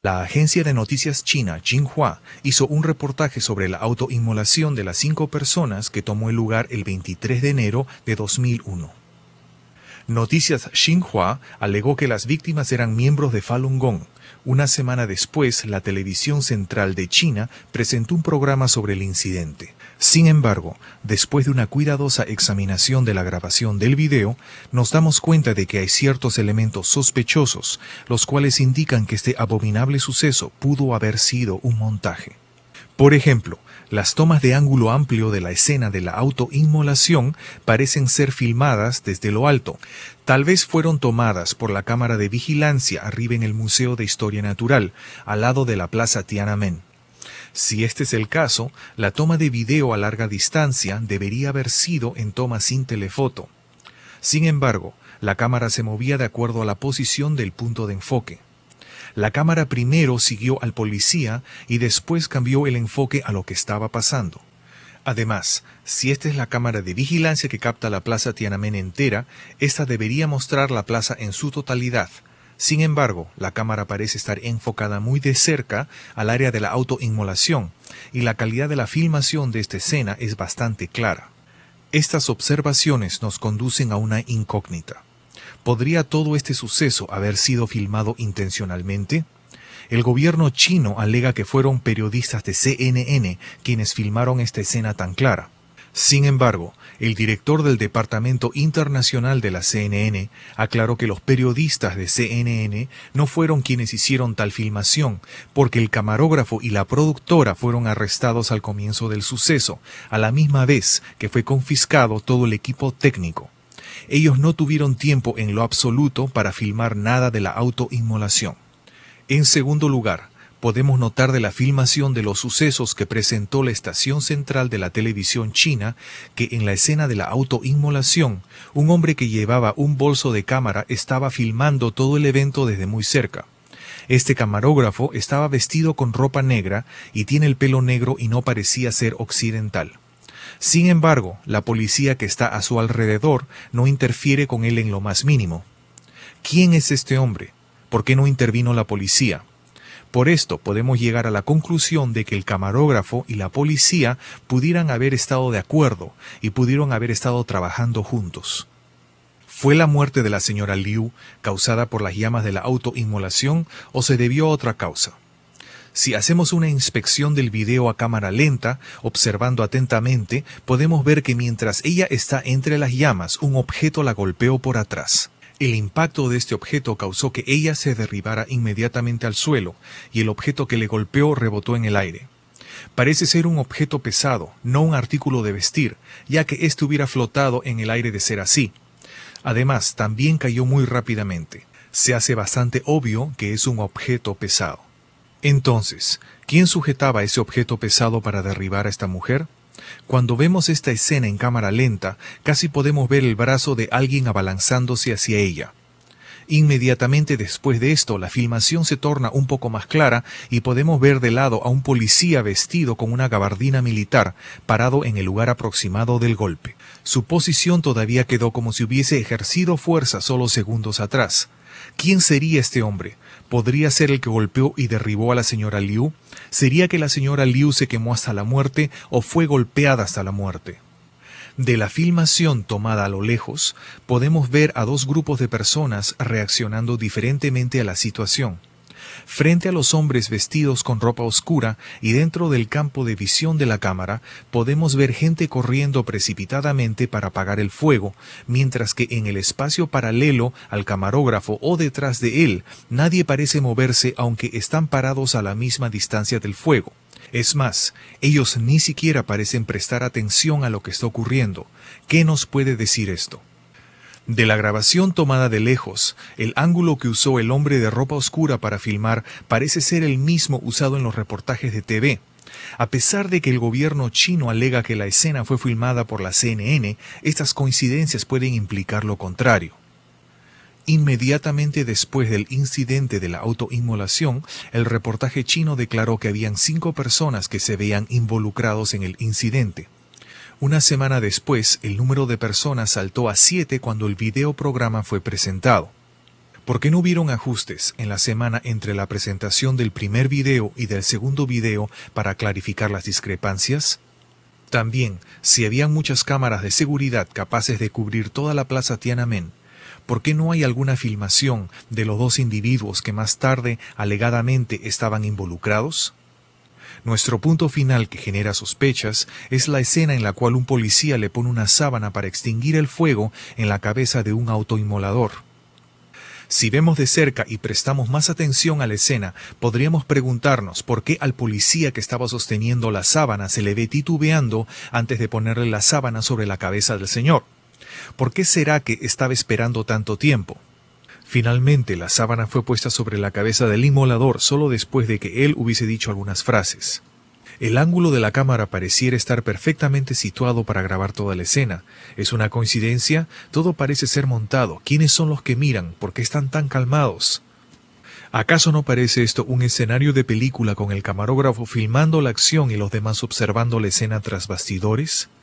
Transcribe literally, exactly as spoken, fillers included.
La agencia de noticias china Xinhua hizo un reportaje sobre la autoinmolación de las cinco personas que tomó el lugar el veintitrés de enero de dos mil uno. Noticias Xinhua alegó que las víctimas eran miembros de Falun Gong. Una semana después, la televisión central de China presentó un programa sobre el incidente. Sin embargo, después de una cuidadosa examinación de la grabación del video, nos damos cuenta de que hay ciertos elementos sospechosos, los cuales indican que este abominable suceso pudo haber sido un montaje. Por ejemplo, las tomas de ángulo amplio de la escena de la autoinmolación parecen ser filmadas desde lo alto. Tal vez fueron tomadas por la cámara de vigilancia arriba en el Museo de Historia Natural, al lado de la Plaza Tiananmen. Si este es el caso, la toma de video a larga distancia debería haber sido en toma sin telefoto. Sin embargo, la cámara se movía de acuerdo a la posición del punto de enfoque. La cámara primero siguió al policía y después cambió el enfoque a lo que estaba pasando. Además, si esta es la cámara de vigilancia que capta la Plaza Tiananmen entera, esta debería mostrar la plaza en su totalidad. Sin embargo, la cámara parece estar enfocada muy de cerca al área de la autoinmolación, y la calidad de la filmación de esta escena es bastante clara. Estas observaciones nos conducen a una incógnita. ¿Podría todo este suceso haber sido filmado intencionalmente? El gobierno chino alega que fueron periodistas de C N N quienes filmaron esta escena tan clara. Sin embargo, el director del Departamento Internacional de la C N N aclaró que los periodistas de C N N no fueron quienes hicieron tal filmación, porque el camarógrafo y la productora fueron arrestados al comienzo del suceso, a la misma vez que fue confiscado todo el equipo técnico. Ellos no tuvieron tiempo en lo absoluto para filmar nada de la autoinmolación. En segundo lugar, podemos notar de la filmación de los sucesos que presentó la estación central de la televisión china que en la escena de la autoinmolación, un hombre que llevaba un bolso de cámara estaba filmando todo el evento desde muy cerca. Este camarógrafo estaba vestido con ropa negra y tiene el pelo negro y no parecía ser occidental. Sin embargo, la policía que está a su alrededor no interfiere con él en lo más mínimo. ¿Quién es este hombre? ¿Por qué no intervino la policía? Por esto podemos llegar a la conclusión de que el camarógrafo y la policía pudieran haber estado de acuerdo y pudieron haber estado trabajando juntos. ¿Fue la muerte de la señora Liu causada por las llamas de la autoinmolación o se debió a otra causa? Si hacemos una inspección del video a cámara lenta, observando atentamente, podemos ver que mientras ella está entre las llamas, un objeto la golpeó por atrás. El impacto de este objeto causó que ella se derribara inmediatamente al suelo, y el objeto que le golpeó rebotó en el aire. Parece ser un objeto pesado, no un artículo de vestir, ya que éste hubiera flotado en el aire de ser así. Además, también cayó muy rápidamente. Se hace bastante obvio que es un objeto pesado. Entonces, ¿quién sujetaba ese objeto pesado para derribar a esta mujer? Cuando vemos esta escena en cámara lenta, casi podemos ver el brazo de alguien abalanzándose hacia ella. Inmediatamente después de esto, la filmación se torna un poco más clara y podemos ver de lado a un policía vestido con una gabardina militar, parado en el lugar aproximado del golpe. Su posición todavía quedó como si hubiese ejercido fuerza solo segundos atrás. ¿Quién sería este hombre? ¿Podría ser el que golpeó y derribó a la señora Liu? ¿Sería que la señora Liu se quemó hasta la muerte o fue golpeada hasta la muerte? De la filmación tomada a lo lejos, podemos ver a dos grupos de personas reaccionando diferentemente a la situación. Frente a los hombres vestidos con ropa oscura y dentro del campo de visión de la cámara, podemos ver gente corriendo precipitadamente para apagar el fuego, mientras que en el espacio paralelo al camarógrafo o detrás de él, nadie parece moverse aunque están parados a la misma distancia del fuego. Es más, ellos ni siquiera parecen prestar atención a lo que está ocurriendo. ¿Qué nos puede decir esto? De la grabación tomada de lejos, el ángulo que usó el hombre de ropa oscura para filmar parece ser el mismo usado en los reportajes de T V. A pesar de que el gobierno chino alega que la escena fue filmada por la C N N, estas coincidencias pueden implicar lo contrario. Inmediatamente después del incidente de la autoinmolación, el reportaje chino declaró que habían cinco personas que se veían involucrados en el incidente. Una semana después, el número de personas saltó a siete cuando el videoprograma fue presentado. ¿Por qué no hubieron ajustes en la semana entre la presentación del primer video y del segundo video para clarificar las discrepancias? También, si habían muchas cámaras de seguridad capaces de cubrir toda la plaza Tiananmen, ¿por qué no hay alguna filmación de los dos individuos que más tarde alegadamente estaban involucrados? Nuestro punto final que genera sospechas es la escena en la cual un policía le pone una sábana para extinguir el fuego en la cabeza de un autoinmolador. Si vemos de cerca y prestamos más atención a la escena, podríamos preguntarnos por qué al policía que estaba sosteniendo la sábana se le ve titubeando antes de ponerle la sábana sobre la cabeza del señor. ¿Por qué será que estaba esperando tanto tiempo? Finalmente, la sábana fue puesta sobre la cabeza del inmolador solo después de que él hubiese dicho algunas frases. El ángulo de la cámara pareciera estar perfectamente situado para grabar toda la escena. ¿Es una coincidencia? Todo parece ser montado. ¿Quiénes son los que miran? ¿Por qué están tan calmados? ¿Acaso no parece esto un escenario de película con el camarógrafo filmando la acción y los demás observando la escena tras bastidores?